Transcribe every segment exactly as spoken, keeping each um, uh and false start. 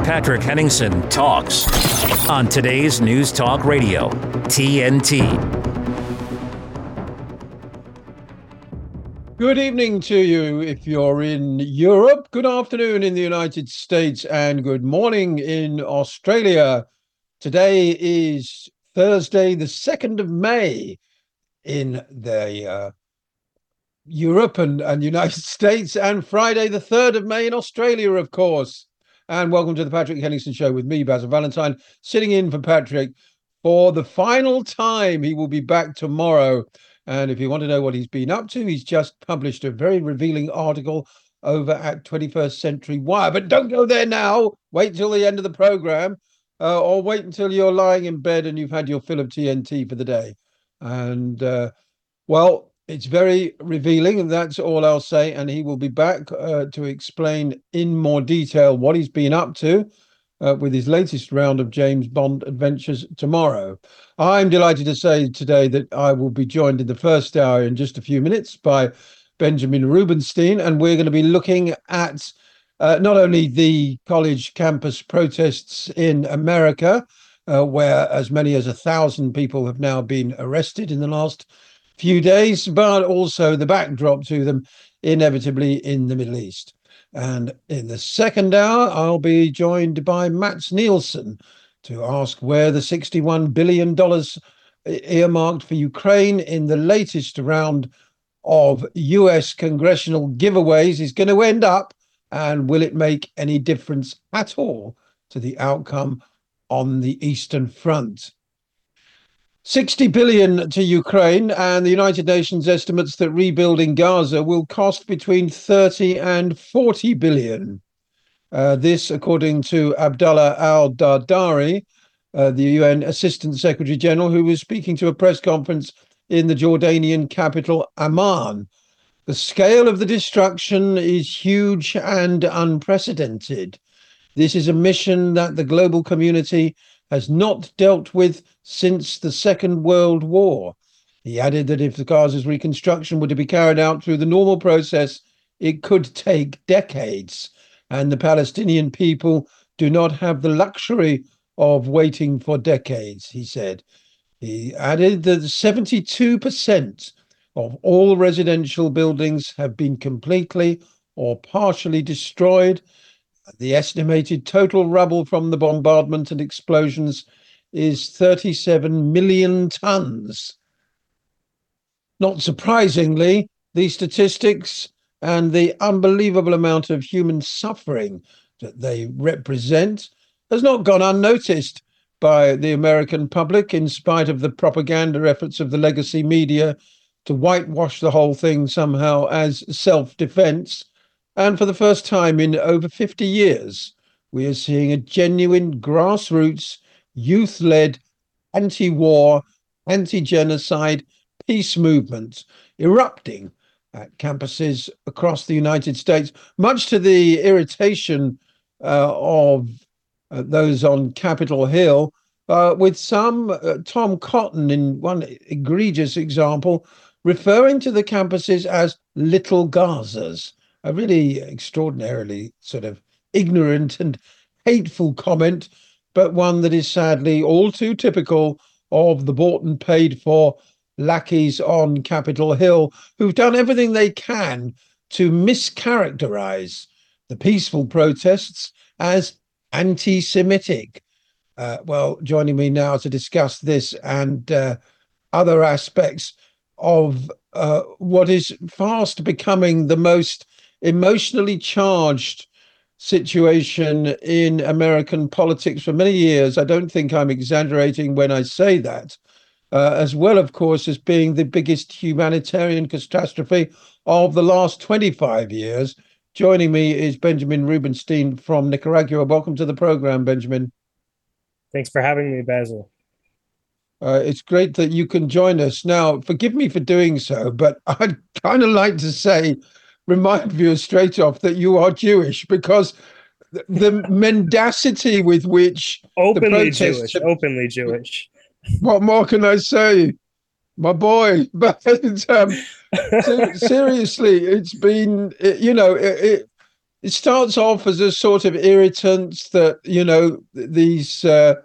Patrick Henningsen talks on today's News Talk Radio, T N T. Good evening to you if you're in Europe, good afternoon in the United States, and good morning in Australia. Today is Thursday, the second of May in the uh, Europe and, and United States, and Friday, the third of May in Australia, of course. And welcome to the Patrick Henningsen Show with me, Basil Valentine, sitting in for Patrick for the final time. He will be back tomorrow. And if you want to know what he's been up to, he's just published a very revealing article over at twenty-first Century Wire. But don't go there now. Wait till the end of the program, uh, or wait until you're lying in bed and you've had your fill of T N T for the day. And, uh, well, it's very revealing, and that's all I'll say. And he will be back uh, to explain in more detail what he's been up to uh, with his latest round of James Bond adventures tomorrow. I'm delighted to say today that I will be joined in the first hour in just a few minutes by Benjamin Rubenstein, and we're going to be looking at uh, not only the college campus protests in America, uh, where as many as a thousand people have now been arrested in the last few days, but also the backdrop to them, inevitably in the Middle East. And in the second hour, I'll be joined by Mats Nielsen to ask where the sixty-one billion dollars earmarked for Ukraine in the latest round of U S congressional giveaways is going to end up, and will it make any difference at all to the outcome on the Eastern Front? sixty billion dollars to Ukraine, and the United Nations estimates that rebuilding Gaza will cost between thirty and forty billion. Uh, this, according to Abdallah al-Dardari, uh, the U N Assistant Secretary General, who was speaking to a press conference in the Jordanian capital, Amman. The scale of the destruction is huge and unprecedented. This is a mission that the global community has not dealt with since the Second World War. He added that if the Gaza's reconstruction were to be carried out through the normal process, it could take decades, and the Palestinian people do not have the luxury of waiting for decades, he said. He added that seventy-two percent of all residential buildings have been completely or partially destroyed. The estimated total rubble from the bombardment and explosions is thirty-seven million tons. Not surprisingly, these statistics and the unbelievable amount of human suffering that they represent has not gone unnoticed by the American public, in spite of the propaganda efforts of the legacy media to whitewash the whole thing somehow as self-defense. And for the first time in over fifty years, we are seeing a genuine grassroots, youth-led, anti-war, anti-genocide peace movement erupting at campuses across the United States, much to the irritation uh, of uh, those on Capitol Hill, uh, with some, uh, Tom Cotton in one egregious example, referring to the campuses as little Gazas. A really extraordinarily sort of ignorant and hateful comment, but one that is sadly all too typical of the bought and paid for lackeys on Capitol Hill, who've done everything they can to mischaracterize the peaceful protests as anti-Semitic. Uh, well, joining me now to discuss this and uh, other aspects of uh, what is fast becoming the most emotionally charged situation in American politics for many years. I don't think I'm exaggerating when I say that, uh, as well, of course, as being the biggest humanitarian catastrophe of the last twenty-five years. Joining me is Benjamin Rubenstein from Nicaragua. Welcome to the program, Benjamin. Thanks for having me, Basil. Uh, it's great that you can join us. Now, forgive me for doing so, but I'd kind of like to say, remind you straight off that you are Jewish, because the, the mendacity with which openly the Jewish, have, openly Jewish. What more can I say, my boy? But um, seriously, it's been, you know, it, it, it starts off as a sort of irritant that, you know, these uh,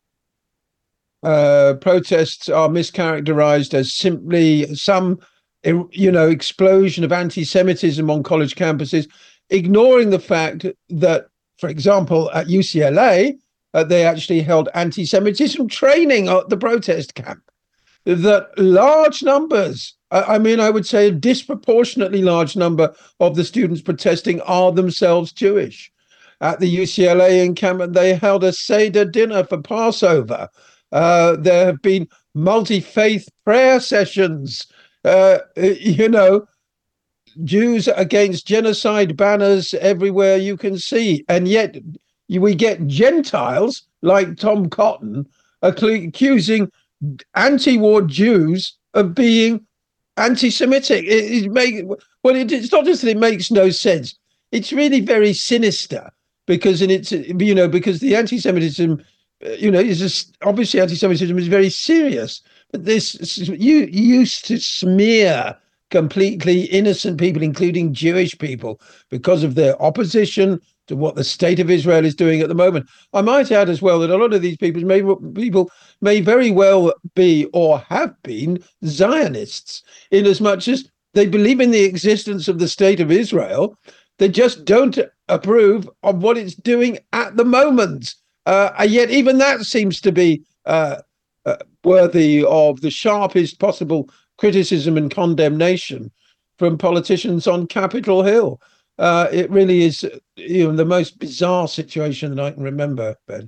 uh, protests are mischaracterized as simply some, you know, explosion of anti-Semitism on college campuses, ignoring the fact that, for example, at U C L A, uh, they actually held anti-Semitism training at the protest camp. That large numbers, I mean, I would say a disproportionately large number of the students protesting are themselves Jewish. At the U C L A encampment, they held a Seder dinner for Passover. Uh, there have been multi-faith prayer sessions, uh, you know, Jews against genocide banners everywhere you can see. And yet we get Gentiles like Tom Cotton accusing anti-war Jews of being anti-Semitic. It, it make, well, it, it's not just that it makes no sense. It's really very sinister because in its, you know, because the anti-Semitism, you know, is just, obviously anti-Semitism is very serious. But this, you used to smear completely innocent people, including Jewish people, because of their opposition to what the state of Israel is doing at the moment. I might add as well that a lot of these people may, people may very well be or have been Zionists, in as much as they believe in the existence of the state of Israel. They just don't approve of what it's doing at the moment. Uh, and yet even that seems to be uh, uh, worthy of the sharpest possible criticism and condemnation from politicians on Capitol Hill. Uh, it really is, you know, the most bizarre situation that I can remember, Ben.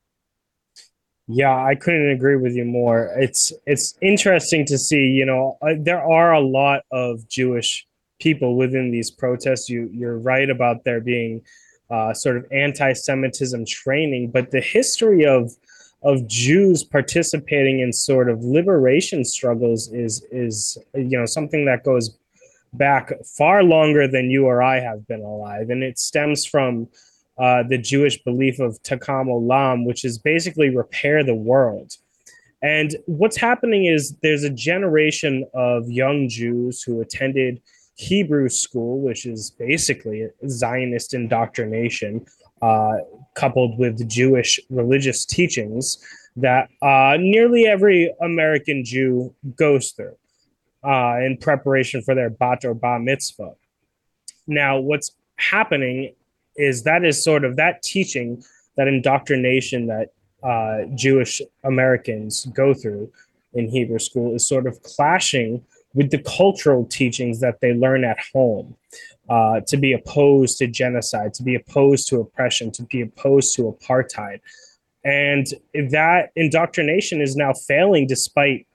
Yeah, I couldn't agree with you more. It's it's interesting to see, you know, uh, there are a lot of Jewish people within these protests. You, you're right about there being uh, sort of anti-Semitism training, but the history of of Jews participating in sort of liberation struggles is, is you know, something that goes back far longer than you or I have been alive. And it stems from uh, the Jewish belief of Takam Olam, which is basically repair the world. And what's happening is there's a generation of young Jews who attended Hebrew school, which is basically Zionist indoctrination, uh, coupled with Jewish religious teachings that uh, nearly every American Jew goes through uh, in preparation for their bat or bar mitzvah. Now, what's happening is that is sort of that teaching, that indoctrination that uh, Jewish Americans go through in Hebrew school is sort of clashing with the cultural teachings that they learn at home, uh, to be opposed to genocide, to be opposed to oppression, to be opposed to apartheid. And that indoctrination is now failing despite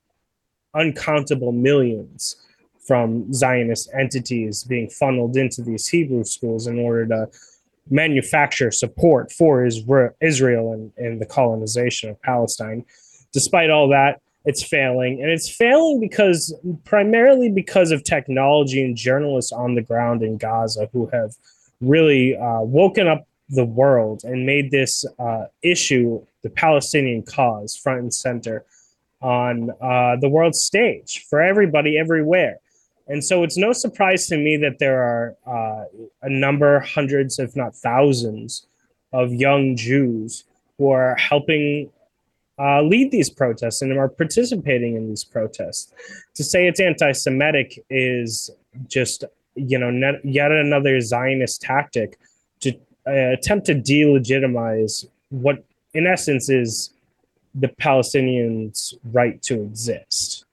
uncountable millions from Zionist entities being funneled into these Hebrew schools in order to manufacture support for Israel and, and the colonization of Palestine. Despite all that, it's failing. And it's failing because primarily because of technology and journalists on the ground in Gaza who have really uh, woken up the world and made this uh, issue, the Palestinian cause, front and center on uh, the world stage for everybody everywhere. And so it's no surprise to me that there are uh, a number, hundreds, if not thousands, of young Jews who are helping uh, lead these protests and are participating in these protests. To say it's anti-Semitic is just, you know, net, yet another Zionist tactic to uh, attempt to delegitimize what, in essence, is the Palestinians' right to exist.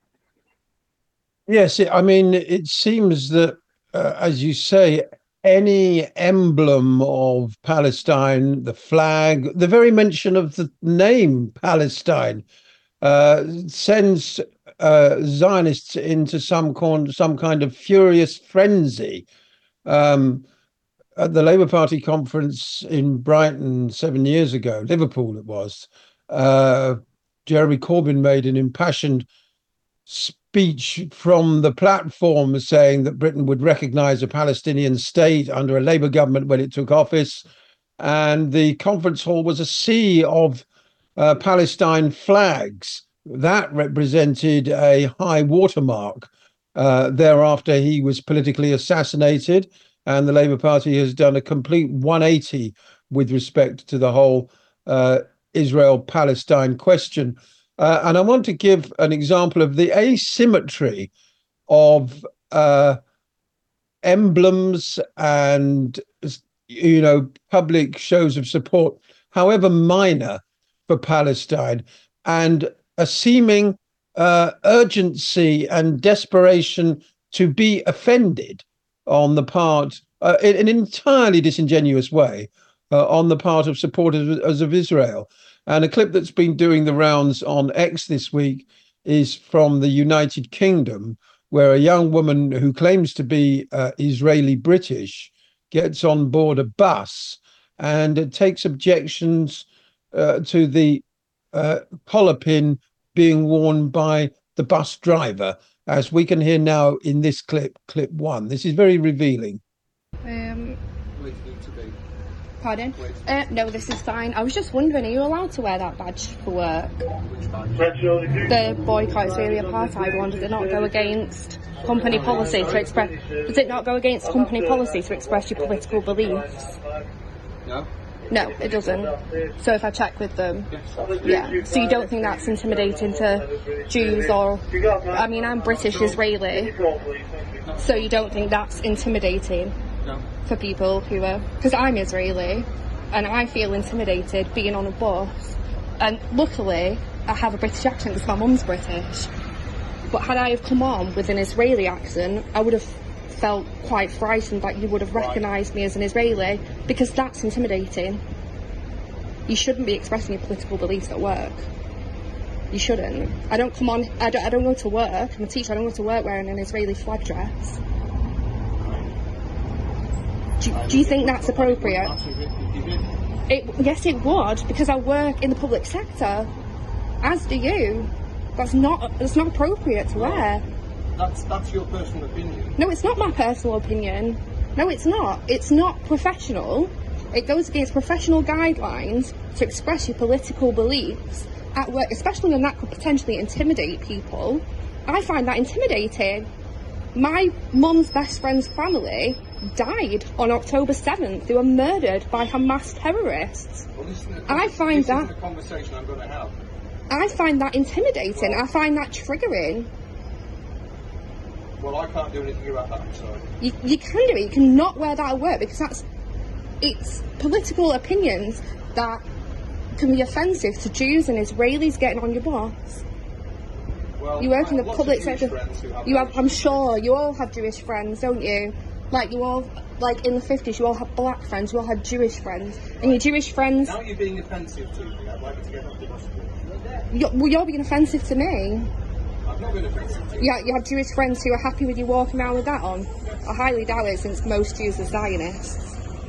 Yes, I mean, it seems that, uh, as you say, any emblem of Palestine, the flag, the very mention of the name Palestine, uh, sends uh, Zionists into some, con- some kind of furious frenzy. Um, at the Labour Party conference in Brighton seven years ago, Liverpool it was, uh, Jeremy Corbyn made an impassioned speech from the platform saying that Britain would recognise a Palestinian state under a Labour government when it took office. And the conference hall was a sea of uh, Palestine flags. That represented a high watermark. Uh, thereafter, he was politically assassinated. and the Labour Party has done a complete one eighty with respect to the whole uh, Israel-Palestine question. Uh, and I want to give an example of the asymmetry of uh, emblems and, you know, public shows of support, however minor, for Palestine, and a seeming uh, urgency and desperation to be offended on the part, uh, in an entirely disingenuous way, uh, on the part of supporters of Israel. And a clip that's been doing the rounds on X this week is from the United Kingdom, where a young woman who claims to be uh, Israeli British gets on board a bus and it takes objections uh, to the uh, collar pin being worn by the bus driver, as we can hear now in this clip, clip one. This is very revealing. Um, pardon? Uh, no, this is fine. I was just wondering, are you allowed to wear that badge for work? The boycott Israeli apartheid one, does it not go against company policy to express? Does it not go against company policy to express your political beliefs? No. No, it doesn't. So if I check with them, yeah. So you don't think that's intimidating to Jews or? I mean, I'm British Israeli, so you don't think that's intimidating for people who are? Because I'm Israeli, and I feel intimidated being on a bus. And luckily, I have a British accent because my mum's British. But had I have come on with an Israeli accent, I would have felt quite frightened that you would have recognised me as an Israeli, because that's intimidating. You shouldn't be expressing your political beliefs at work. You shouldn't. I don't come on, I don't, I don't go to work, I'm a teacher, I don't go to work wearing an Israeli flag dress. Do, do you think that's appropriate? It, yes, it would, because I work in the public sector, as do you. That's not, that's not appropriate to wear. That's that's your personal opinion. No, it's not my personal opinion. No, it's not. It's not professional. It goes against professional guidelines to express your political beliefs at work, especially when that could potentially intimidate people. I find that intimidating. My mum's best friend's family died on October seventh. They were murdered by Hamas terrorists. Well, this isn't a, I find this that isn't a conversation I'm going to have. I find that intimidating. I find that triggering. Well, I can't do anything about that, so. You, you can do it. You cannot wear that at work, because that's it's political opinions that can be offensive to Jews and Israelis getting on your bus. Well, You work I in the have public lots of sector. Jewish friends who have You have, I'm Jewish sure, you all have Jewish friends, don't you? Like you all, like in the fifties, you all have black friends. You all had Jewish friends, and your Jewish friends. Now you're being offensive to me. I'd like you to get off the bus. You're, well, you're being offensive to me. I've not been offensive to you. Yeah, you have Jewish friends who are happy with you walking around with that on. I highly doubt it, since most Jews are Zionists.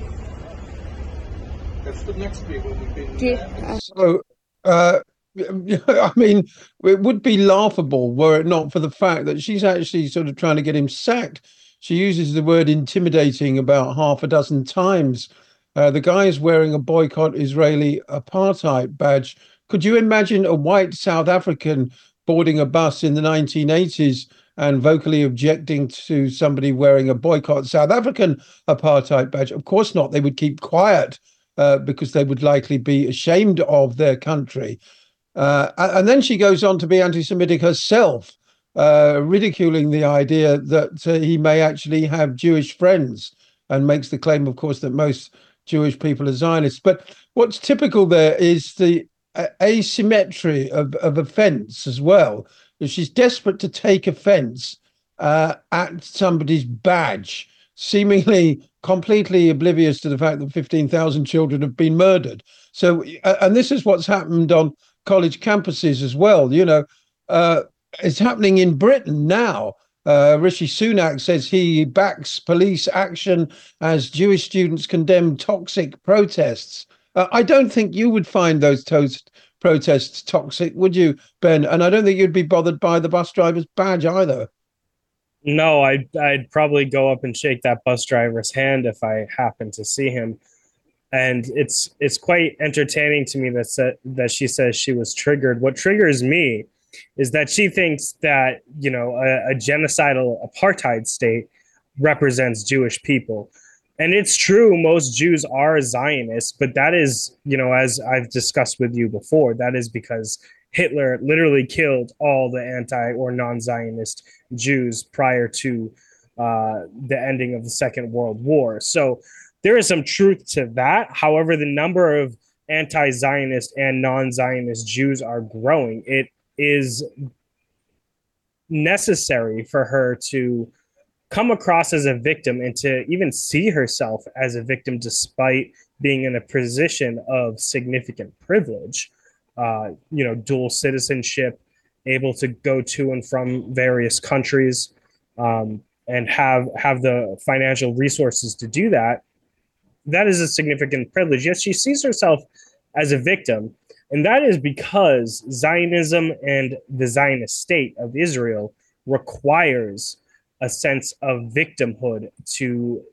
They've stood next to me when we've been. Do you, uh, uh, So, uh, I mean, it would be laughable were it not for the fact that she's actually sort of trying to get him sacked. She uses the word intimidating about half a dozen times. Uh, the guy is wearing a boycott Israeli apartheid badge. Could you imagine a white South African boarding a bus in the nineteen eighties and vocally objecting to somebody wearing a boycott South African apartheid badge? Of course not. They would keep quiet uh, because they would likely be ashamed of their country. Uh, and then she goes on to be anti-Semitic herself, uh, ridiculing the idea that uh, he may actually have Jewish friends, and makes the claim, of course, that most Jewish people are Zionists. But what's typical there is the uh, asymmetry of, of offence as well. She's desperate to take offence uh, at somebody's badge, seemingly completely oblivious to the fact that fifteen thousand children have been murdered. So, uh, and this is what's happened on college campuses as well. You know, uh, it's happening in Britain now. Uh, Rishi Sunak says he backs police action as Jewish students condemn toxic protests. Uh, I don't think you would find those toast protests toxic, would you, Ben? And I don't think you'd be bothered by the bus driver's badge either. No, I'd, I'd probably go up and shake that bus driver's hand if I happened to see him. And it's it's quite entertaining to me that sa- that she says she was triggered. What triggers me is that she thinks that, you know, a, a genocidal apartheid state represents Jewish people. And it's true, most Jews are Zionists, but that is, you know, as I've discussed with you before, that is because Hitler literally killed all the anti or non-Zionist Jews prior to uh, the ending of the Second World War. So there is some truth to that. However, the number of anti-Zionist and non-Zionist Jews are growing. It is necessary for her to come across as a victim and to even see herself as a victim despite being in a position of significant privilege, uh, you know, dual citizenship, able to go to and from various countries, um, and have have the financial resources to do that. That is a significant privilege. Yes, she sees herself as a victim, and that is because Zionism and the Zionist state of Israel requires a sense of victimhood to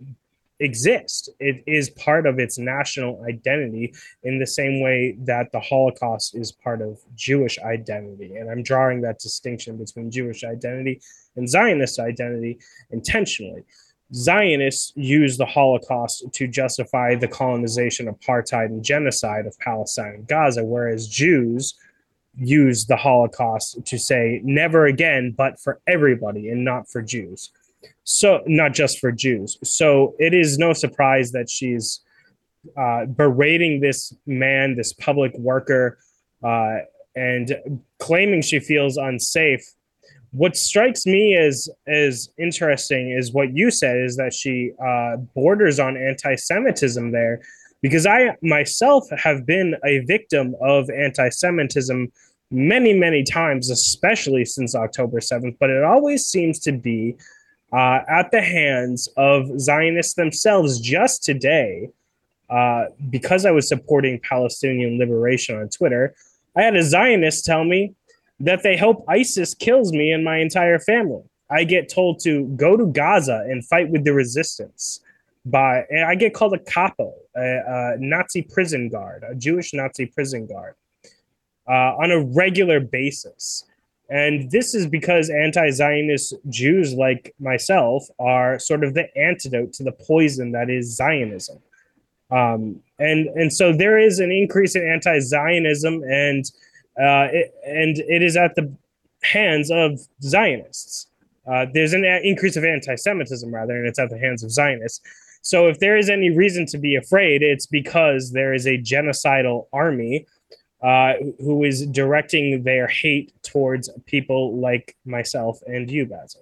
exist. It is part of its national identity in the same way that the Holocaust is part of Jewish identity. And I'm drawing that distinction between Jewish identity and Zionist identity intentionally. Zionists use the Holocaust to justify the colonization, apartheid, and genocide of Palestine and Gaza, whereas Jews use the Holocaust to say never again, but for everybody and not for Jews. So not just for Jews. So it is no surprise that she's uh, berating this man, this public worker, uh, and claiming she feels unsafe. What strikes me as, as interesting is what you said, is that she uh, borders on anti-Semitism there, because I myself have been a victim of anti-Semitism many, many times, especially since October seventh, but it always seems to be uh, at the hands of Zionists themselves. Just today, uh, because I was supporting Palestinian liberation on Twitter, I had a Zionist tell me that they hope ISIS kills me and my entire family. I get told to go to Gaza and fight with the resistance. By, and I get called a capo, a, a Nazi prison guard, a Jewish Nazi prison guard, uh, on a regular basis. And this is because anti-Zionist Jews like myself are sort of the antidote to the poison that is Zionism. Um, and, and so there is an increase in anti-Zionism, and Uh, it, and it is at the hands of Zionists. Uh, there's an a- increase of anti-Semitism, rather, and it's at the hands of Zionists. So if there is any reason to be afraid, it's because there is a genocidal army uh, who is directing their hate towards people like myself and you, Basil.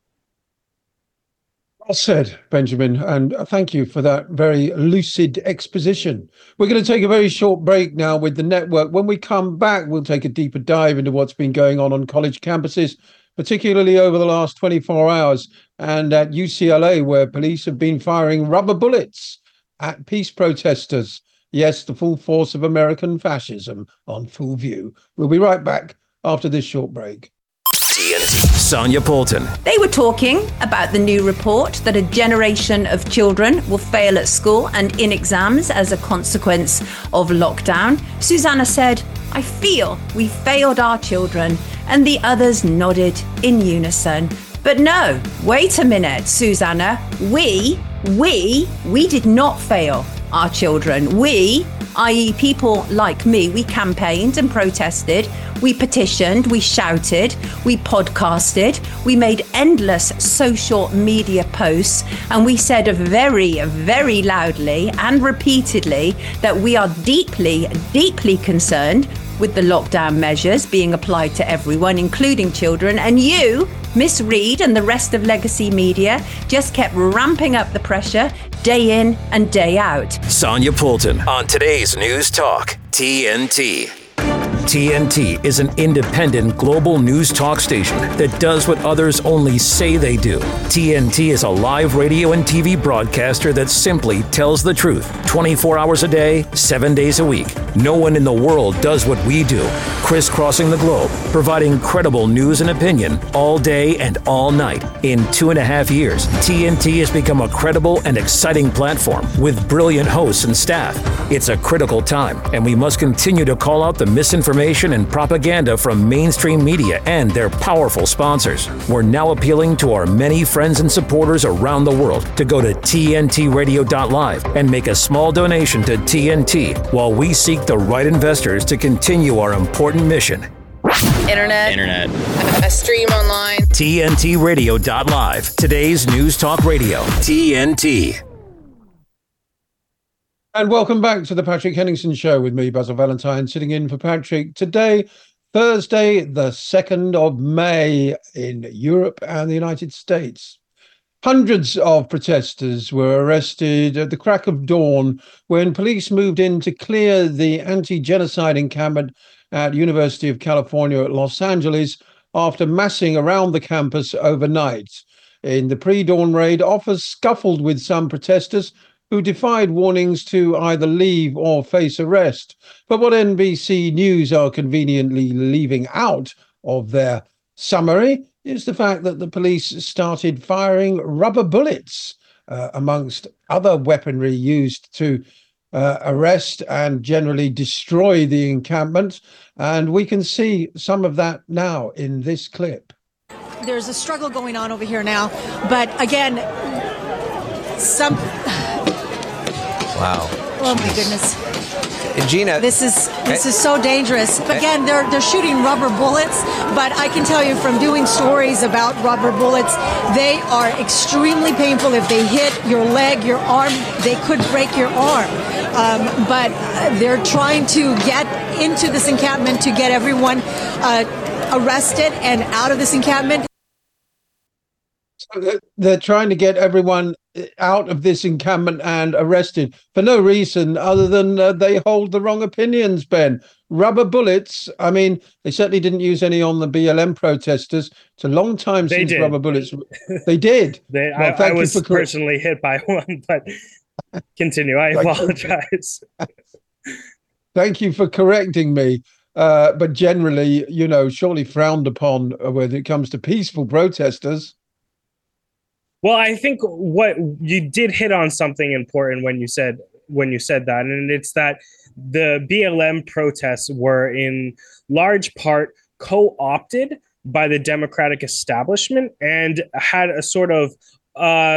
Well said, Benjamin, and thank you for that very lucid exposition. We're going to take a very short break now with the network. When we come back, we'll take a deeper dive into what's been going on on college campuses, particularly over the last twenty-four hours, and at U C L A, where police have been firing rubber bullets at peace protesters. Yes, the full force of American fascism on full view. We'll be right back after this short break. T N T. Sonia Poulton. They were talking about the new report that a generation of children will fail at school and in exams as a consequence of lockdown. Susanna said, "I feel we failed our children," and the others nodded in unison. But no, wait a minute, Susanna. We, we, we did not fail our children. We, that is people like me, we campaigned and protested, we petitioned, we shouted, we podcasted, we made endless social media posts, and we said very, very loudly and repeatedly that we are deeply, deeply concerned with the lockdown measures being applied to everyone, including children. And you, Miss Reid, and the rest of legacy media just kept ramping up the pressure day in and day out. Sonia Poulton on today's News Talk, T N T. T N T is an independent global news talk station that does what others only say they do. T N T is a live radio and T V broadcaster that simply tells the truth twenty-four hours a day, seven days a week. No one in the world does what we do, crisscrossing the globe, providing credible news and opinion all day and all night. In two and a half years, T N T has become a credible and exciting platform with brilliant hosts and staff. It's a critical time, and we must continue to call out the misinformation misinformation and propaganda from mainstream media and their powerful sponsors. We're now appealing to our many friends and supporters around the world to go to T N T radio dot live and make a small donation to T N T while we seek the right investors to continue our important mission. Internet. Internet. A stream online. T N T radio dot live. Today's News Talk Radio. T N T. And welcome back to the Patrick Henningsen Show with me, Basil Valentine, sitting in for Patrick. Today, Thursday, the second of May in Europe and the United States. Hundreds of protesters were arrested at the crack of dawn when police moved in to clear the anti-genocide encampment at University of California at Los Angeles after massing around the campus overnight. In the pre-dawn raid, officers scuffled with some protesters who defied warnings to either leave or face arrest. But what N B C News are conveniently leaving out of their summary is the fact that the police started firing rubber bullets uh, amongst other weaponry used to uh, arrest and generally destroy the encampment. And we can see some of that now in this clip. There's a struggle going on over here now, but again, some... Wow. Oh my goodness. Gina, this is this is so dangerous. Again, they're they're shooting rubber bullets, but I can tell you from doing stories about rubber bullets, they are extremely painful. If they hit your leg, your arm, they could break your arm. Um, but they're trying to get into this encampment to get everyone uh, arrested and out of this encampment. They're trying to get everyone out of this encampment and arrested for no reason other than uh, they hold the wrong opinions, Ben. Rubber bullets, I mean, they certainly didn't use any on the B L M protesters. It's a long time they since did. rubber bullets. They did. they, well, I, I was for personally hit by one, but continue. I apologize. Thank you for correcting me. Uh, but generally, you know, surely frowned upon when it comes to peaceful protesters. Well, I think what you did hit on something important when you said when you said that, and it's that the B L M protests were in large part co-opted by the Democratic establishment and had a sort of uh,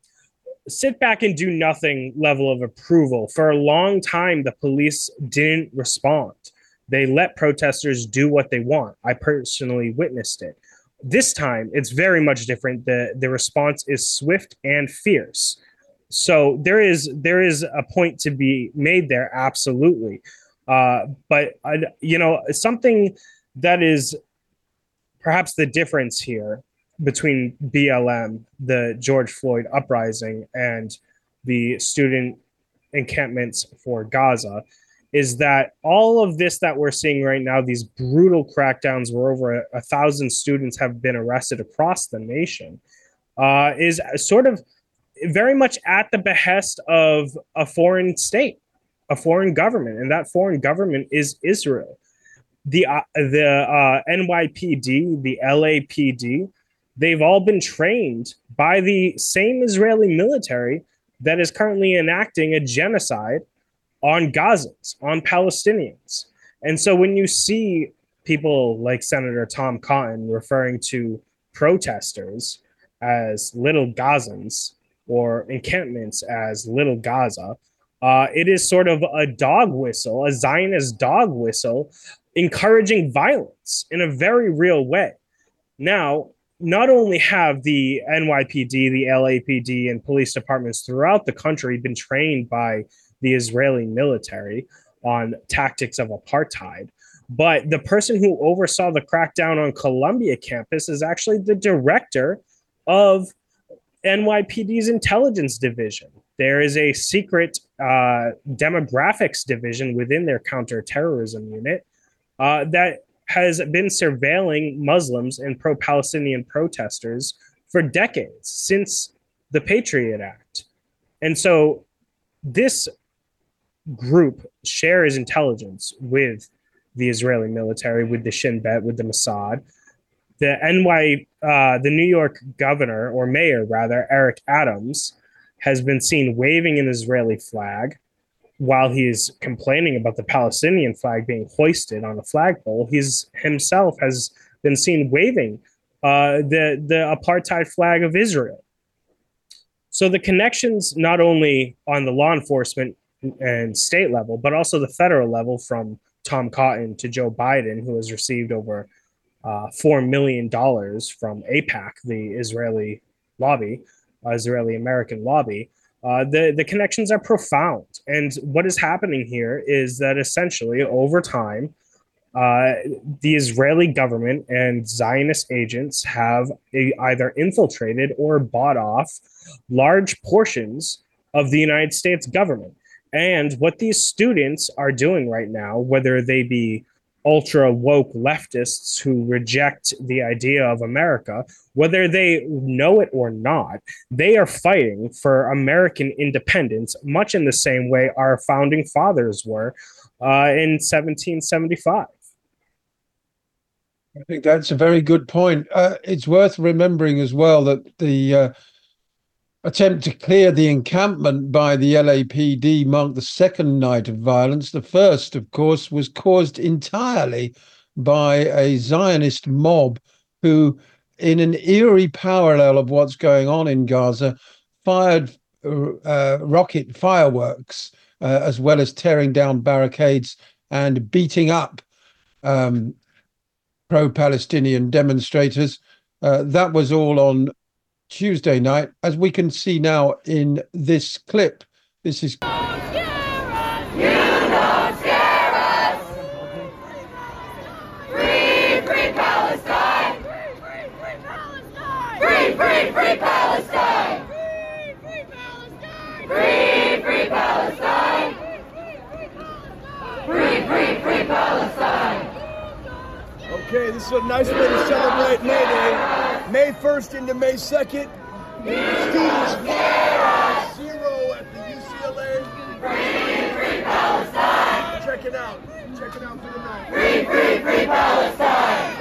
sit back and do nothing level of approval. For a long time, the police didn't respond. They let protesters do what they want. I personally witnessed it. This time, it's very much different. The the response is swift and fierce. So there is there is a point to be made there, absolutely. Uh, but, I, you know, something that is perhaps the difference here between B L M, the George Floyd uprising, and the student encampments for Gaza is that all of this that we're seeing right now, these brutal crackdowns where over a, a thousand students have been arrested across the nation, uh, is sort of very much at the behest of a foreign state, a foreign government, and that foreign government is Israel. The, uh, the uh, N Y P D, the L A P D, they've all been trained by the same Israeli military that is currently enacting a genocide on Gazans, on Palestinians. And so when you see people like Senator Tom Cotton referring to protesters as little Gazans or encampments as little Gaza, uh, it is sort of a dog whistle, a Zionist dog whistle, encouraging violence in a very real way. Now, not only have the N Y P D, the L A P D, and police departments throughout the country been trained by the Israeli military on tactics of apartheid, but the person who oversaw the crackdown on Columbia campus is actually the director of N Y P D's intelligence division. There is a secret uh, demographics division within their counterterrorism unit uh, that has been surveilling Muslims and pro-Palestinian protesters for decades, since the Patriot Act. And so this group shares intelligence with the Israeli military, with the Shin Bet, with the Mossad. The N Y, uh, the New York governor, or mayor rather, Eric Adams, has been seen waving an Israeli flag, while he's complaining about the Palestinian flag being hoisted on a flagpole, he's himself has been seen waving uh, the, the apartheid flag of Israel. So the connections, not only on the law enforcement and state level, but also the federal level, from Tom Cotton to Joe Biden, who has received over uh, four million dollars from AIPAC, the Israeli lobby, uh, Israeli-American lobby. Uh, the, the connections are profound. And what is happening here is that essentially over time, uh, the Israeli government and Zionist agents have a, either infiltrated or bought off large portions of the United States government. And what these students are doing right now, whether they be ultra woke leftists who reject the idea of America, whether they know it or not, they are fighting for American independence, much in the same way our founding fathers were uh, in seventeen seventy-five. I think that's a very good point. Uh, it's worth remembering as well that the uh, attempt to clear the encampment by the L A P D marked the second night of violence. The first, of course, was caused entirely by a Zionist mob who, in an eerie parallel of what's going on in Gaza, fired uh, rocket fireworks, uh, as well as tearing down barricades and beating up um, pro-Palestinian demonstrators. Uh, that was all on Tuesday night, as we can see now in this clip. This is. You don't scare us. Free, free Palestine. Free, free Palestine. Free, free, free Palestine. Free, free Palestine. Free, free, free Palestine. Okay, this is a nice way to celebrate May Day. May first into May second. Students zero at the U C L A. Free, free Palestine. Check it out. Check it out for the night. Free, free, free Palestine.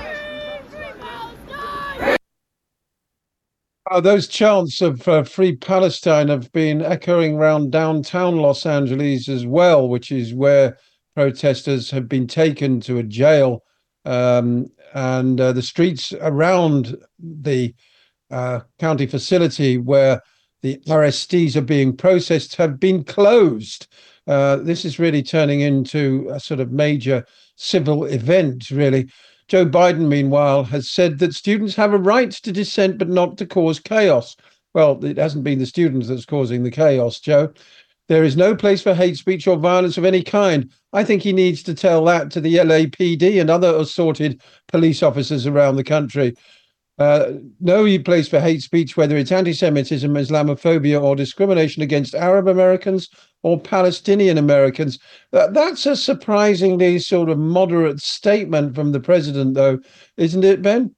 Uh, those chants of uh, Free Palestine have been echoing around downtown Los Angeles as well, which is where protesters have been taken to a jail. Um, and uh, the streets around the uh, county facility where the arrestees are being processed have been closed. Uh, this is really turning into a sort of major civil event, really. Joe Biden, meanwhile, has said that students have a right to dissent, but not to cause chaos. Well, it hasn't been the students that's causing the chaos, Joe. There is no place for hate speech or violence of any kind. I think he needs to tell that to the L A P D and other assorted police officers around the country. Uh, no place for hate speech, whether it's anti-Semitism, Islamophobia, or discrimination against Arab Americans or Palestinian Americans. Uh, that's a surprisingly sort of moderate statement from the president, though, isn't it, Ben?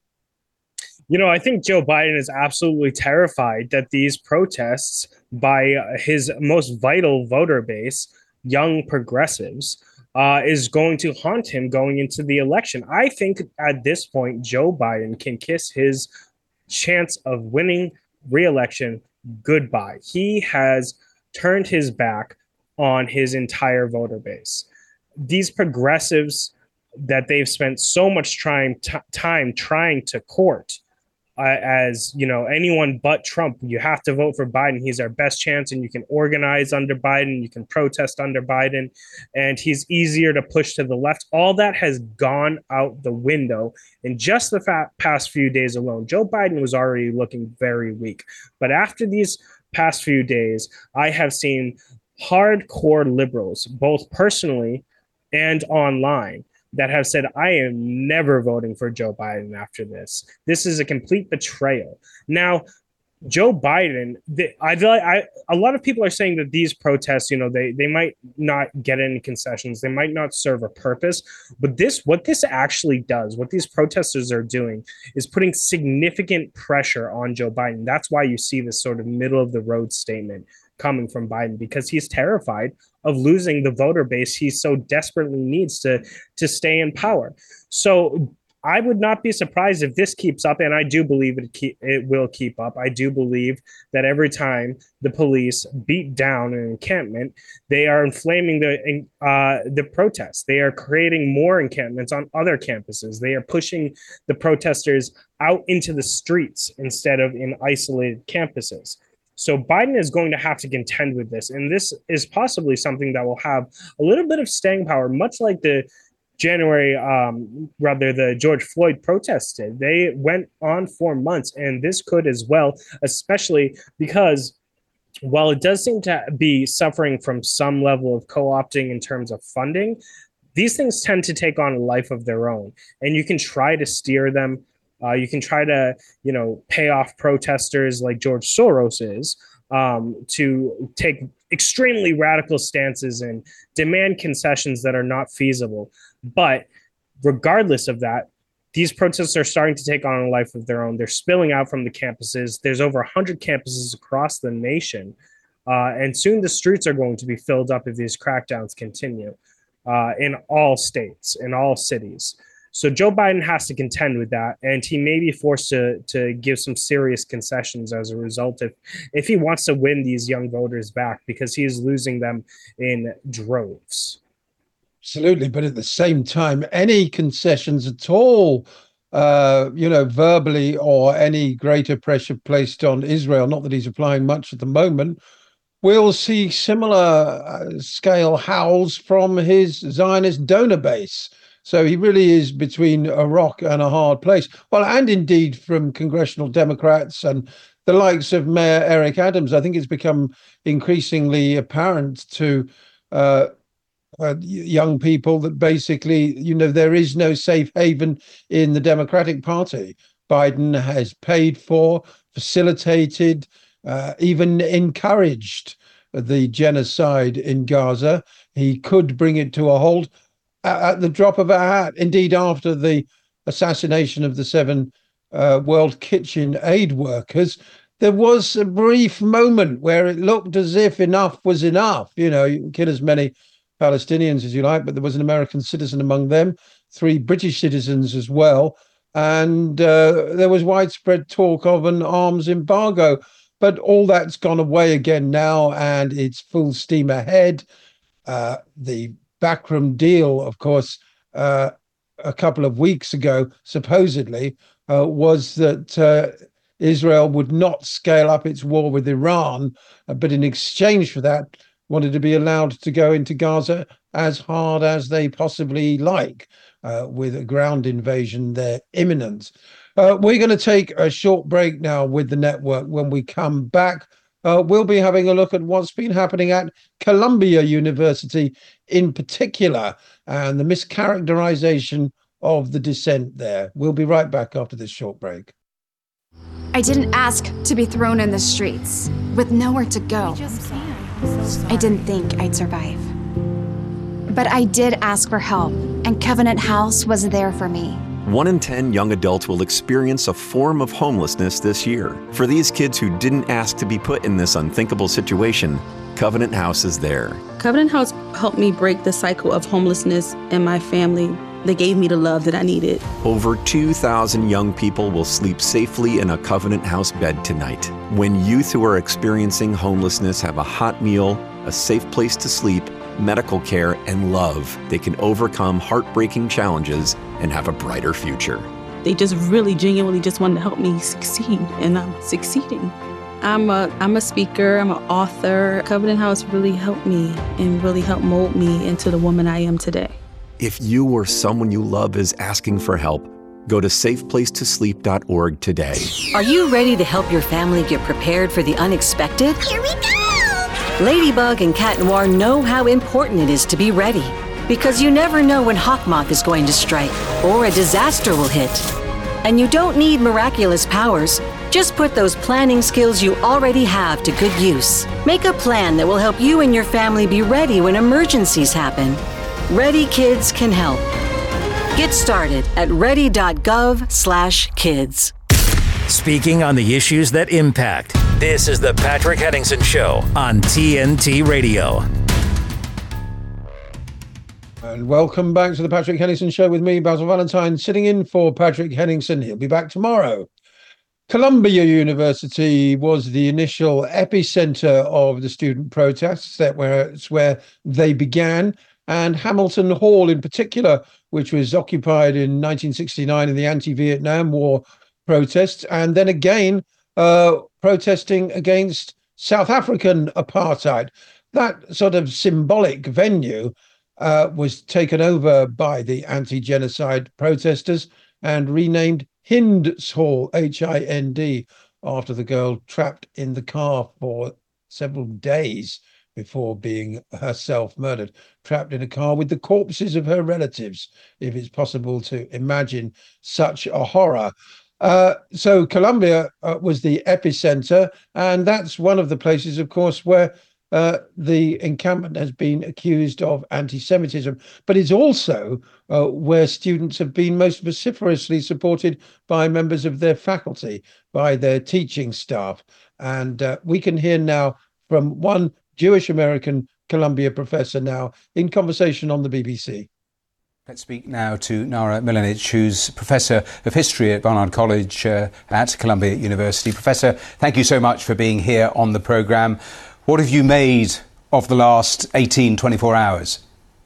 You know, I think Joe Biden is absolutely terrified that these protests by his most vital voter base, young progressives, uh, is going to haunt him going into the election. I think at this point, Joe Biden can kiss his chance of winning re-election goodbye. He has turned his back on his entire voter base. These progressives that they've spent so much trying t- time trying to court, Uh, as you know, anyone but Trump, you have to vote for Biden. He's our best chance, and you can organize under Biden, you can protest under Biden, and he's easier to push to the left. All that has gone out the window in just the fa- past few days alone. Joe Biden was already looking very weak, but after these past few days, I have seen hardcore liberals, both personally and online, that have said, I am never voting for Joe Biden after this. This is a complete betrayal. Now, Joe Biden, the, I, I, a lot of people are saying that these protests, you know, they, they might not get any concessions. They might not serve a purpose. But this, what this actually does, what these protesters are doing is putting significant pressure on Joe Biden. That's why you see this sort of middle of the road statement coming from Biden, because he's terrified of losing the voter base he so desperately needs to, to stay in power. So I would not be surprised if this keeps up, and I do believe it keep, it will keep up. I do believe that every time the police beat down an encampment, they are inflaming the uh, the protests. They are creating more encampments on other campuses. They are pushing the protesters out into the streets instead of in isolated campuses. So Biden is going to have to contend with this, and this is possibly something that will have a little bit of staying power, much like the January, um, rather the George Floyd protests did. They went on for months, and this could as well, especially because while it does seem to be suffering from some level of co-opting in terms of funding, these things tend to take on a life of their own, and you can try to steer them. Uh, you can try to, you know, pay off protesters like George Soros is um, to take extremely radical stances and demand concessions that are not feasible. But regardless of that, these protests are starting to take on a life of their own. They're spilling out from the campuses. There's over one hundred campuses across the nation. Uh, and soon the streets are going to be filled up if these crackdowns continue uh, in all states, in all cities. So Joe Biden has to contend with that, and he may be forced to to give some serious concessions as a result if, if he wants to win these young voters back, because he is losing them in droves. Absolutely, but at the same time, any concessions at all, uh, you know, verbally or any greater pressure placed on Israel, not that he's applying much at the moment, we'll see similar uh, scale howls from his Zionist donor base. So he really is between a rock and a hard place. Well, and indeed from congressional Democrats and the likes of Mayor Eric Adams. I think it's become increasingly apparent to uh, uh, young people that basically, you know, there is no safe haven in the Democratic Party. Biden has paid for, facilitated, uh, even encouraged the genocide in Gaza. He could bring it to a halt at the drop of a hat. Indeed, after the assassination of the seven uh, World Kitchen aid workers, there was a brief moment where it looked as if enough was enough. You know, you can kill as many Palestinians as you like, but there was an American citizen among them, three British citizens as well. And uh, there was widespread talk of an arms embargo. But all that's gone away again now, and it's full steam ahead. Uh, the backroom deal, of course, uh, a couple of weeks ago, supposedly, uh, was that uh, Israel would not scale up its war with Iran, uh, but in exchange for that, wanted to be allowed to go into Gaza as hard as they possibly like, uh, with a ground invasion there imminent. Uh, we're going to take a short break now with the network. When we come back, Uh, we'll be having a look at what's been happening at Columbia University in particular and the mischaracterization of the dissent there. We'll be right back after this short break. I didn't ask to be thrown in the streets with nowhere to go. I didn't think I'd survive. But I did ask for help, and Covenant House was there for me. One in ten young adults will experience a form of homelessness this year. For these kids who didn't ask to be put in this unthinkable situation, Covenant House is there. Covenant House helped me break the cycle of homelessness in my family. They gave me the love that I needed. Over two thousand young people will sleep safely in a Covenant House bed tonight. When youth who are experiencing homelessness have a hot meal, a safe place to sleep, medical care, and love, they can overcome heartbreaking challenges and have a brighter future. They just really genuinely just wanted to help me succeed, and I'm succeeding. I'm a I'm a speaker, I'm an author. Covenant House really helped me and really helped mold me into the woman I am today. If you or someone you love is asking for help, go to safe place to sleep dot org today. Are you ready to help your family get prepared for the unexpected? Here we go! Ladybug and Cat Noir know how important it is to be ready, because you never know when Hawkmoth is going to strike or a disaster will hit. And you don't need miraculous powers. Just put those planning skills you already have to good use. Make a plan that will help you and your family be ready when emergencies happen. Ready Kids can help. Get started at ready dot gov slash kids. Speaking on the issues that impact. This is the Patrick Henningsen Show on T N T Radio. And welcome back to the Patrick Henningson Show with me, Basil Valentine, sitting in for Patrick Henningson. He'll be back tomorrow. Columbia University was the initial epicenter of the student protests. That where it's where they began. And Hamilton Hall in particular, which was occupied in nineteen sixty-nine in the anti-Vietnam War protests, and then again uh, protesting against South African apartheid. That sort of symbolic venue uh, was taken over by the anti-genocide protesters and renamed Hind's Hall, H I N D, after the girl trapped in the car for several days before being herself murdered, trapped in a car with the corpses of her relatives, if it's possible to imagine such a horror. Uh, so Columbia uh, was the epicenter, and that's one of the places, of course, where uh, the encampment has been accused of anti-Semitism, but it's also uh, where students have been most vociferously supported by members of their faculty, by their teaching staff. And uh, we can hear now from one Jewish American Columbia professor now in conversation on the B B C. Let's speak now to Nara Milanic, who's Professor of History at Barnard College uh, at Columbia University. Professor, thank you so much for being here on the programme. What have you made of the last eighteen, twenty-four hours?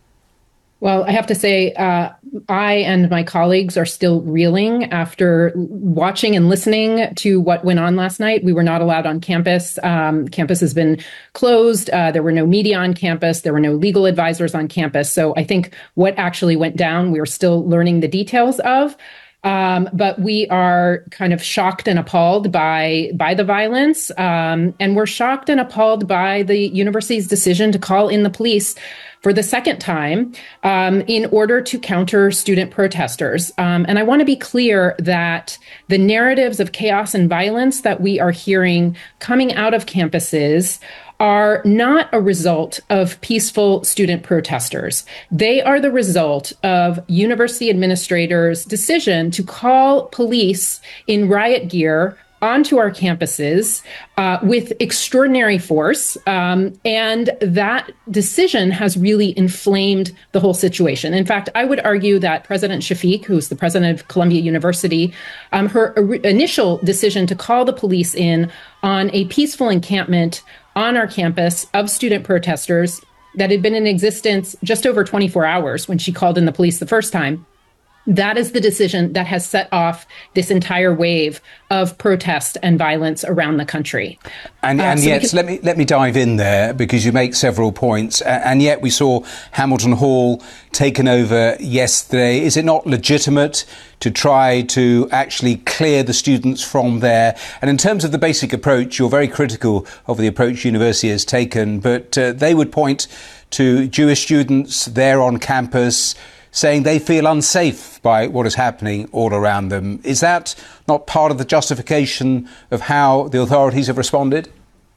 Well, I have to say, uh, I and my colleagues are still reeling after watching and listening to what went on last night. We were not allowed on campus. Um, campus has been closed. Uh, there were no media on campus. There were no legal advisors on campus. So I think what actually went down, we are still learning the details of. Um, but we are kind of shocked and appalled by by the violence. Um, and we're shocked and appalled by the university's decision to call in the police for the second time um, in order to counter student protesters. Um, and I want to be clear that the narratives of chaos and violence that we are hearing coming out of campuses are not a result of peaceful student protesters. They are the result of university administrators' decision to call police in riot gear onto our campuses uh, with extraordinary force. Um, and that decision has really inflamed the whole situation. In fact, I would argue that President Shafiq, who's the president of Columbia University, um, her initial decision to call the police in on a peaceful encampment on our campus of student protesters that had been in existence just over twenty-four hours when she called in the police the first time. That is the decision that has set off this entire wave of protest and violence around the country. And, and uh, so yet, can... let me let me dive in there, because you make several points. And yet we saw Hamilton Hall taken over yesterday. Is it not legitimate to try to actually clear the students from there? And in terms of the basic approach, you're very critical of the approach university has taken, but uh, they would point to Jewish students there on campus saying they feel unsafe by what is happening all around them. Is that not part of the justification of how the authorities have responded?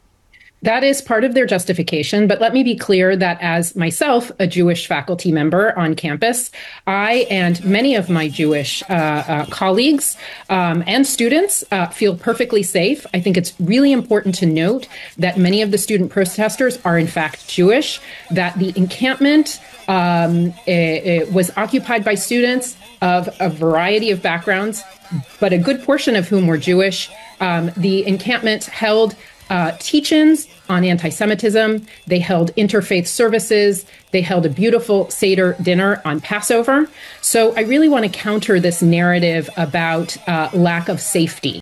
That is part of their justification. But let me be clear that as myself, a Jewish faculty member on campus, I and many of my Jewish uh, uh, colleagues um, and students uh, feel perfectly safe. I think it's really important to note that many of the student protesters are in fact Jewish, that the encampment um, it, it was occupied by students of a variety of backgrounds, but a good portion of whom were Jewish. Um, the encampment held Uh, teach-ins on anti-Semitism. They held interfaith services. They held a beautiful Seder dinner on Passover. So I really want to counter this narrative about uh, lack of safety.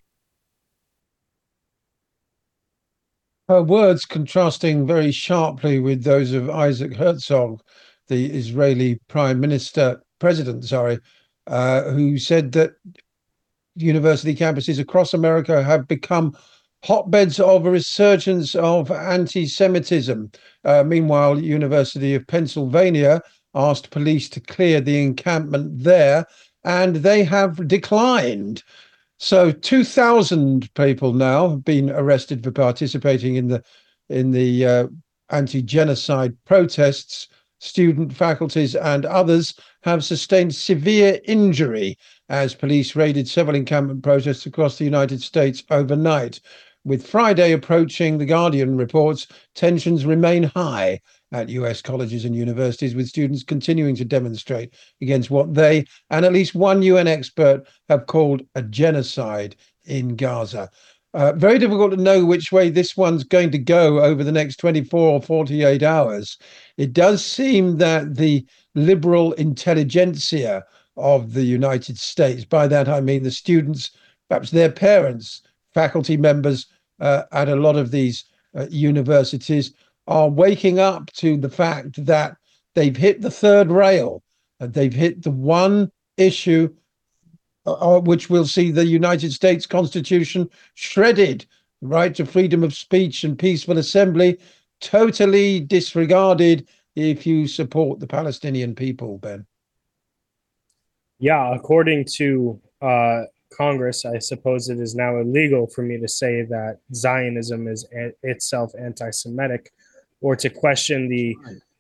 Her words contrasting very sharply with those of Isaac Herzog, the Israeli Prime Minister, President, sorry, uh, who said that university campuses across America have become hotbeds of a resurgence of anti-Semitism. Uh, meanwhile, University of Pennsylvania asked police to clear the encampment there, and they have declined. So two thousand people now have been arrested for participating in the in the uh, anti-genocide protests. Student, faculties and others have sustained severe injury as police raided several encampment protests across the United States overnight. With Friday approaching, The Guardian reports tensions remain high at U S colleges and universities, with students continuing to demonstrate against what they and at least one U N expert have called a genocide in Gaza. Uh, very difficult to know which way this one's going to go over the next twenty-four or forty-eight hours. It does seem that the liberal intelligentsia of the United States, by that I mean the students, perhaps their parents, faculty members uh, at a lot of these uh, universities, are waking up to the fact that they've hit the third rail, and they've hit the one issue Uh, which will see the United States Constitution shredded, the right to freedom of speech and peaceful assembly totally disregarded if you support the Palestinian people, Ben. Yeah, according to uh, Congress, I suppose it is now illegal for me to say that Zionism is a- itself anti-Semitic, or to question the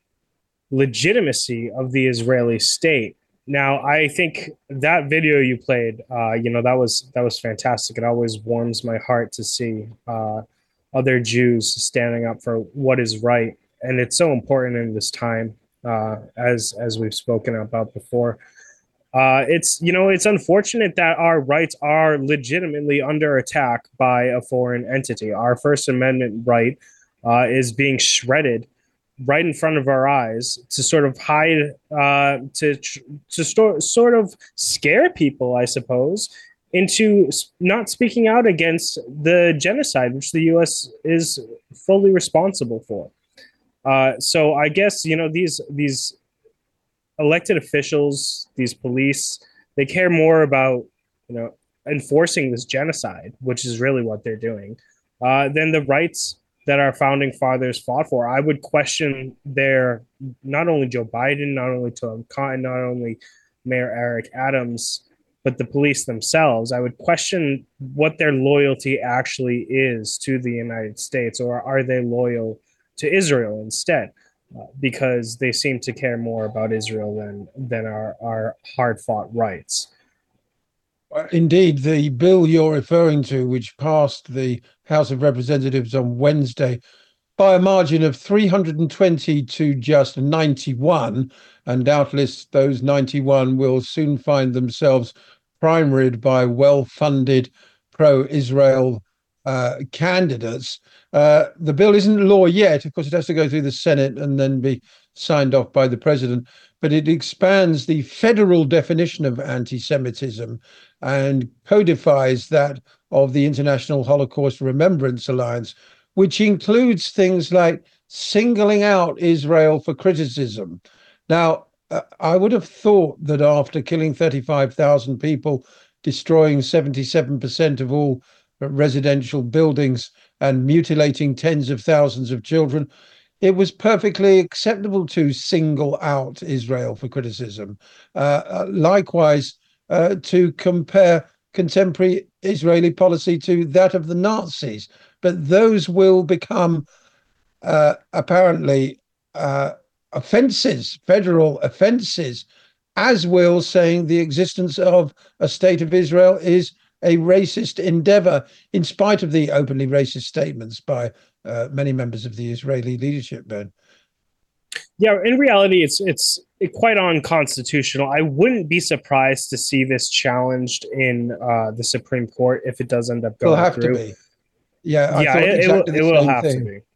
legitimacy of the Israeli state. Now, I think that video you played, uh, you know, that was that was fantastic. It always warms my heart to see uh, other Jews standing up for what is right, and it's so important in this time, uh, as as we've spoken about before. Uh, it's you know, it's unfortunate that our rights are legitimately under attack by a foreign entity. Our First Amendment right uh, is being shredded right in front of our eyes to sort of hide, uh, to to sto- sort of scare people, I suppose, into not speaking out against the genocide, which the U S is fully responsible for. Uh, so I guess, you know, these these elected officials, these police, they care more about, you know, enforcing this genocide, which is really what they're doing, uh, than the rights that our founding fathers fought for. I would question their, not only Joe Biden, not only Tom Cotton, not only Mayor Eric Adams, but the police themselves. I would question what their loyalty actually is to the United States, or are they loyal to Israel instead? Uh, because they seem to care more about Israel than, than our, our hard-fought rights. Indeed, the bill you're referring to, which passed the House of Representatives on Wednesday by a margin of three hundred twenty to just ninety-one, and doubtless those ninety-one will soon find themselves primaried by well-funded pro-Israel uh, candidates. Uh, the bill isn't law yet. Of course, it has to go through the Senate and then be signed off by the president, but it expands the federal definition of anti-Semitism and codifies that of the International Holocaust Remembrance Alliance, which includes things like singling out Israel for criticism. Now, uh, I would have thought that after killing thirty-five thousand people, destroying seventy-seven percent of all residential buildings, and mutilating tens of thousands of children, it was perfectly acceptable to single out Israel for criticism. Uh, likewise, uh, to compare contemporary Israeli policy to that of the Nazis. But those will become uh, apparently uh, offences, federal offences, as will saying the existence of a state of Israel is a racist endeavor, in spite of the openly racist statements by uh, many members of the Israeli leadership, Ben. Yeah, in reality, it's it's quite unconstitutional. I wouldn't be surprised to see this challenged in uh, the Supreme Court if it does end up going It'll have through. to be. Yeah, I yeah, thought it, exactly it will, the it will same have thing. to be.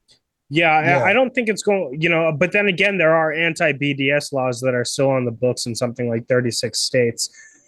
Yeah, Yeah. I, I don't think it's going, you know, but then again, there are anti-B D S laws that are still on the books in something like thirty-six states.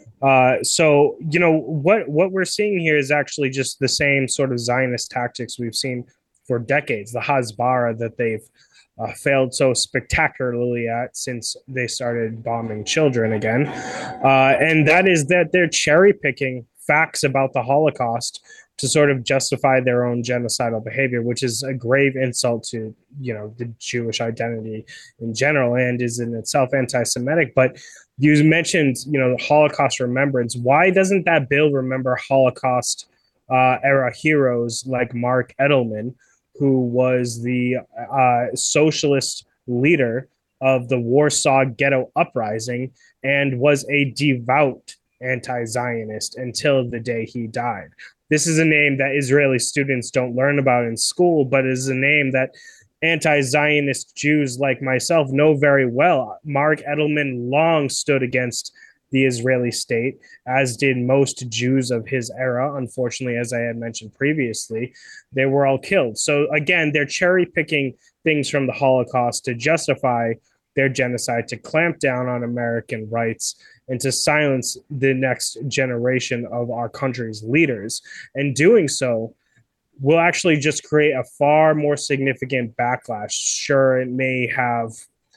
Uh, so, you know, what, what we're seeing here is actually just the same sort of Zionist tactics we've seen for decades, the Hasbara that they've uh, failed so spectacularly at since they started bombing children again. Uh, and that is that they're cherry picking facts about the Holocaust to sort of justify their own genocidal behavior, which is a grave insult to, you know, the Jewish identity in general, and is in itself anti-Semitic. But you mentioned, you know, the Holocaust remembrance. Why doesn't that bill remember Holocaust uh, era heroes like Mark Edelman, who was the uh, socialist leader of the Warsaw Ghetto Uprising and was a devout anti-Zionist until the day he died? This is a name that Israeli students don't learn about in school, but is a name that anti-Zionist Jews like myself know very well. Mark Edelman long stood against the Israeli state, as did most Jews of his era. Unfortunately, as I had mentioned previously, they were all killed. So again, they're cherry picking things from the Holocaust to justify their genocide, to clamp down on American rights, and to silence the next generation of our country's leaders. And doing so will actually just create a far more significant backlash. Sure, it may have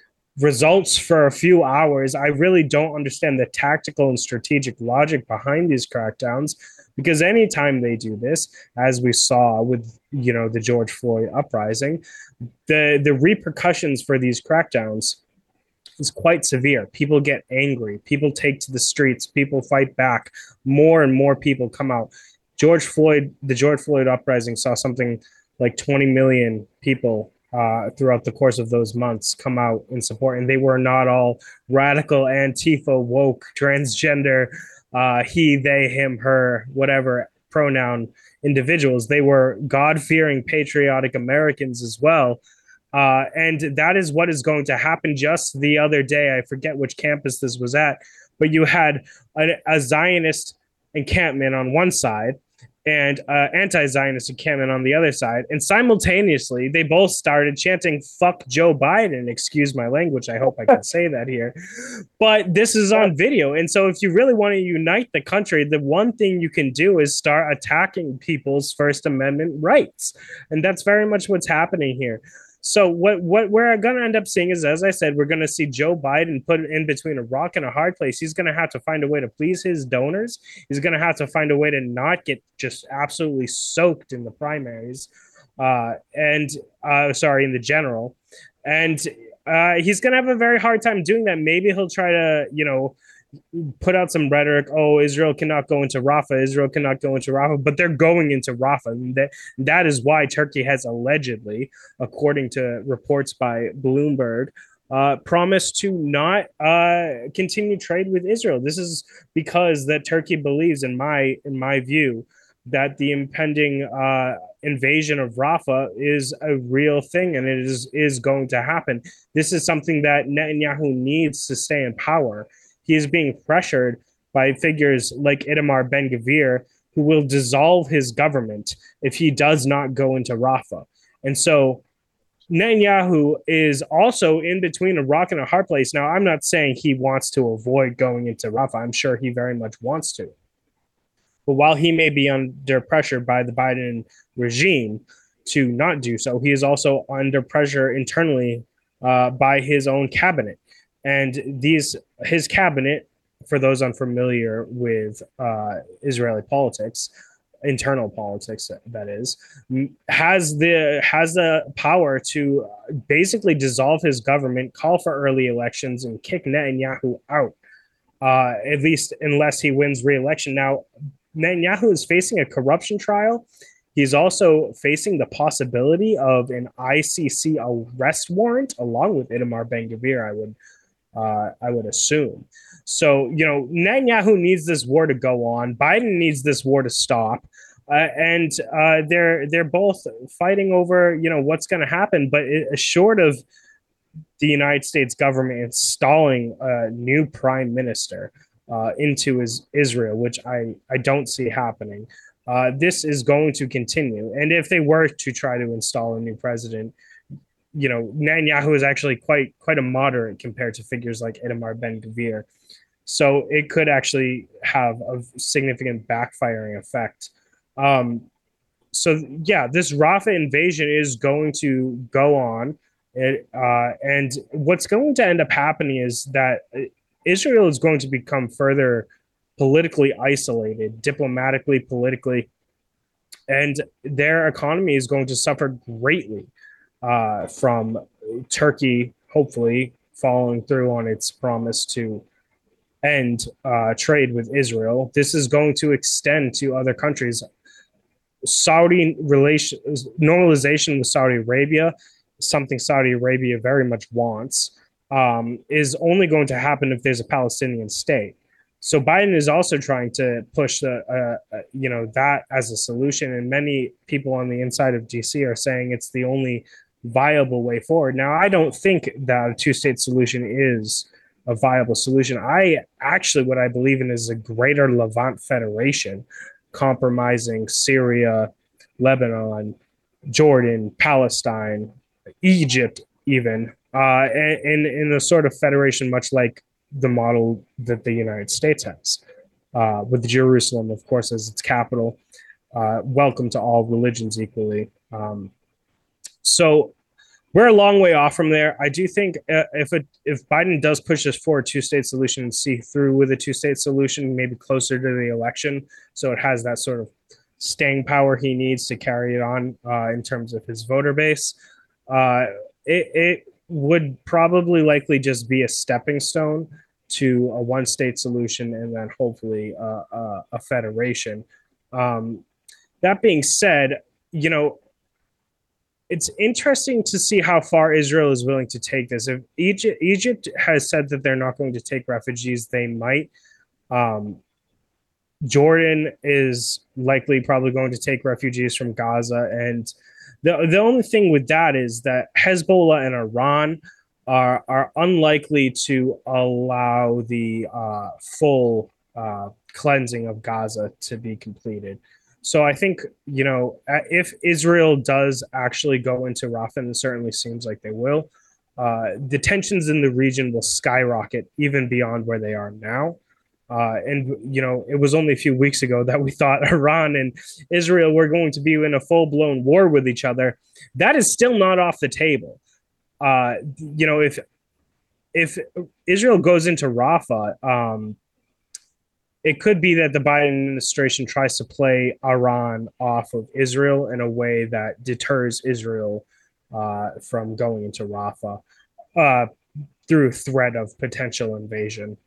results for a few hours. I really don't understand the tactical and strategic logic behind these crackdowns, because anytime they do this, as we saw with, you know, the George Floyd uprising, the the repercussions for these crackdowns is quite severe. People get angry, people take to the streets, people fight back, more and more people come out. George Floyd, the George Floyd uprising saw something like twenty million people Uh, throughout the course of those months come out in support, and they were not all radical Antifa, woke, transgender, uh, he, they, him, her, whatever pronoun individuals. They were God-fearing, patriotic Americans as well. Uh, and that is what is going to happen. Just the other day, I forget which campus this was at, but you had a, a Zionist encampment on one side and uh, anti-Zionist encampment on the other side. And simultaneously, they both started chanting, "Fuck Joe Biden." Excuse my language. I hope I can say that here. But this is on video. And so if you really want to unite the country, the one thing you can do is start attacking people's First Amendment rights. And that's very much what's happening here. So what, what we're going to end up seeing is, as I said, we're going to see Joe Biden put in between a rock and a hard place. He's going to have to find a way to please his donors. He's going to have to find a way to not get just absolutely soaked in the primaries, uh, and uh, sorry, in the general. And uh, he's going to have a very hard time doing that. Maybe he'll try to, you know, put out some rhetoric. Oh, Israel cannot go into Rafah. Israel cannot go into Rafah, but they're going into Rafah. And that, that is why Turkey has allegedly, according to reports by Bloomberg, uh, promised to not uh, continue trade with Israel. This is because that Turkey believes, in my in my view, that the impending uh, invasion of Rafah is a real thing, and it is is going to happen. This is something that Netanyahu needs to stay in power. He is being pressured by figures like Itamar Ben-Gvir, who will dissolve his government if he does not go into Rafah. And so Netanyahu is also in between a rock and a hard place. Now, I'm not saying he wants to avoid going into Rafah. I'm sure he very much wants to. But while he may be under pressure by the Biden regime to not do so, he is also under pressure internally uh, by his own cabinet. And these, his cabinet, for those unfamiliar with uh, Israeli politics, internal politics, that is, has the has the power to basically dissolve his government, call for early elections, and kick Netanyahu out, uh, at least unless he wins re-election. Now, Netanyahu is facing a corruption trial. He's also facing the possibility of an I C C arrest warrant, along with Itamar Ben-Gvir, I would Uh, I would assume. So, you know, Netanyahu needs this war to go on. Biden needs this war to stop. Uh, and uh, they're they're both fighting over, you know, what's going to happen. But it, short of the United States government installing a new prime minister uh, into his Israel, which I, I don't see happening, uh, this is going to continue. And if they were to try to install a new president, you know, Netanyahu is actually quite quite a moderate compared to figures like Itamar Ben-Gvir. So it could actually have a significant backfiring effect. Um, so, yeah, this Rafah invasion is going to go on. It, uh, and what's going to end up happening is that Israel is going to become further politically isolated, diplomatically, politically, and their economy is going to suffer greatly Uh, from Turkey, hopefully following through on its promise to end uh, trade with Israel. This is going to extend to other countries. Saudi relations, normalization with Saudi Arabia, something Saudi Arabia very much wants, um, is only going to happen if there's a Palestinian state. So Biden is also trying to push the, uh, uh, you know, that as a solution. And many people on the inside of D C are saying it's the only viable way forward. Now, I don't think that a two-state solution is a viable solution. I actually, what I believe in is a greater Levant federation, compromising Syria, Lebanon, Jordan, Palestine, Egypt, even, uh, in, in a sort of federation much like the model that the United States has, uh, with Jerusalem, of course, as its capital. Uh, welcome to all religions equally. Um, so we're a long way off from there. I do think uh, if it, if Biden does push this for a two-state solution and see through with a two-state solution, maybe closer to the election, so it has that sort of staying power he needs to carry it on uh, in terms of his voter base, uh, it, it would probably likely just be a stepping stone to a one-state solution and then hopefully uh, uh, a federation. Um, that being said, you know, it's interesting to see how far Israel is willing to take this. If Egypt, Egypt has said that they're not going to take refugees, they might. Um, Jordan is likely probably going to take refugees from Gaza. And the, the only thing with that is that Hezbollah and Iran are, are unlikely to allow the uh, full uh, cleansing of Gaza to be completed. So I think, you know, if Israel does actually go into Rafah, and it certainly seems like they will, uh, the tensions in the region will skyrocket even beyond where they are now. Uh, and, you know, it was only a few weeks ago that we thought Iran and Israel were going to be in a full-blown war with each other. That is still not off the table. Uh, you know, if if Israel goes into Rafah, um, it could be that the Biden administration tries to play Iran off of Israel in a way that deters Israel uh, from going into Rafah uh, through threat of potential invasion.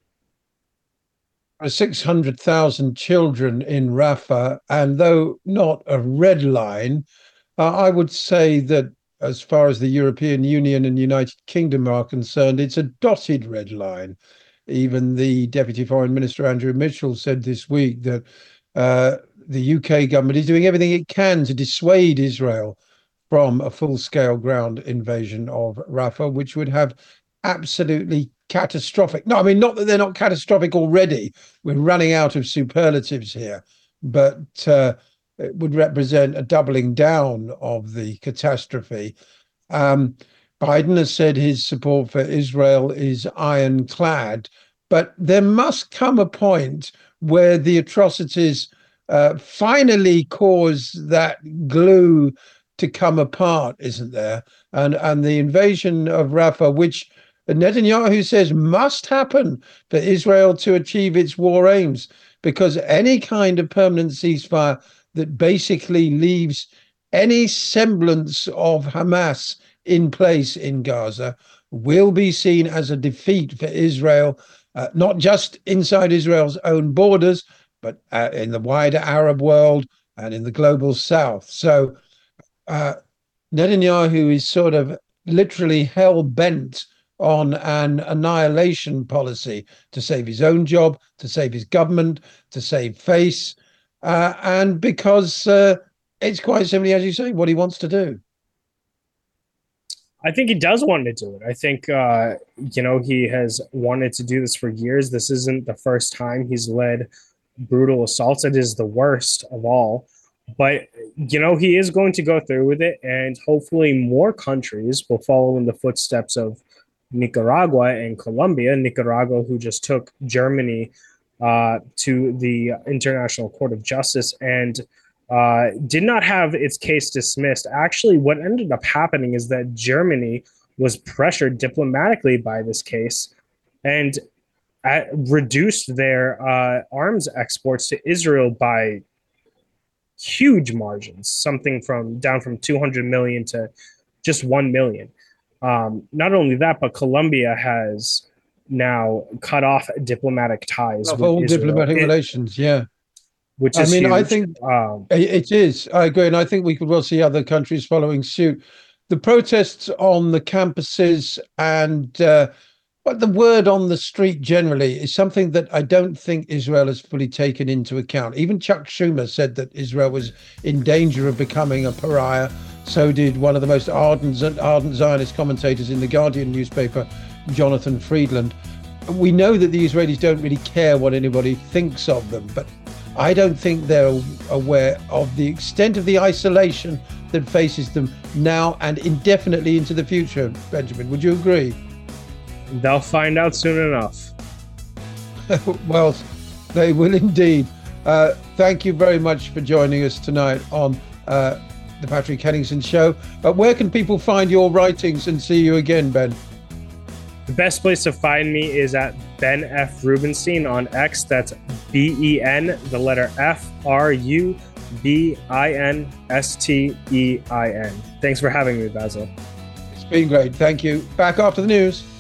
six hundred thousand children in Rafah, and though not a red line, uh, I would say that as far as the European Union and United Kingdom are concerned, it's a dotted red line. Even the Deputy Foreign Minister, Andrew Mitchell, said this week that uh, the U K government is doing everything it can to dissuade Israel from a full-scale ground invasion of Rafah, which would have absolutely catastrophic. No, I mean, not that they're not catastrophic already. We're running out of superlatives here, but uh, it would represent a doubling down of the catastrophe. Um, Biden has said his support for Israel is ironclad, but there must come a point where the atrocities uh, finally cause that glue to come apart, isn't there? And and the invasion of Rafah, which Netanyahu says must happen for Israel to achieve its war aims, because any kind of permanent ceasefire that basically leaves any semblance of Hamas in place in Gaza will be seen as a defeat for Israel, uh, not just inside Israel's own borders, but uh, in the wider Arab world and in the global south. So uh, Netanyahu is sort of literally hell-bent on an annihilation policy to save his own job, to save his government, to save face, uh, and because uh, it's quite simply, as you say, what he wants to do. I think he does want to do it. I think, uh, you know, he has wanted to do this for years. This isn't the first time he's led brutal assaults. It is the worst of all. But, you know, he is going to go through with it, and hopefully more countries will follow in the footsteps of Nicaragua and Colombia. Nicaragua, who just took Germany uh, to the International Court of Justice and uh, did not have its case dismissed. Actually, what ended up happening is that Germany was pressured diplomatically by this case and at, reduced their uh, arms exports to Israel by huge margins, something from down from two hundred million to just one million. Um, not only that, but Colombia has now cut off diplomatic ties. Of with all Israel. diplomatic It- relations, yeah. Which I is mean, I huge. think Um, it is. I agree. And I think we could well see other countries following suit. The protests on the campuses and uh, But the word on the street generally is something that I don't think Israel has fully taken into account. Even Chuck Schumer said that Israel was in danger of becoming a pariah. So did one of the most ardent, ardent Zionist commentators in the Guardian newspaper, Jonathan Friedland. We know that the Israelis don't really care what anybody thinks of them, but I don't think they're aware of the extent of the isolation that faces them now and indefinitely into the future. Benjamin, would you agree? They'll find out soon enough. Well, they will indeed. Uh, thank you very much for joining us tonight on uh, the Patrick Henningsen Show. But where can people find your writings and see you again, Ben? The best place to find me is at Ben F. Rubenstein on X. That's B E N, the letter F, R U B I N S T E I N. Thanks for having me, Basil. It's been great. Thank you. Back after the news.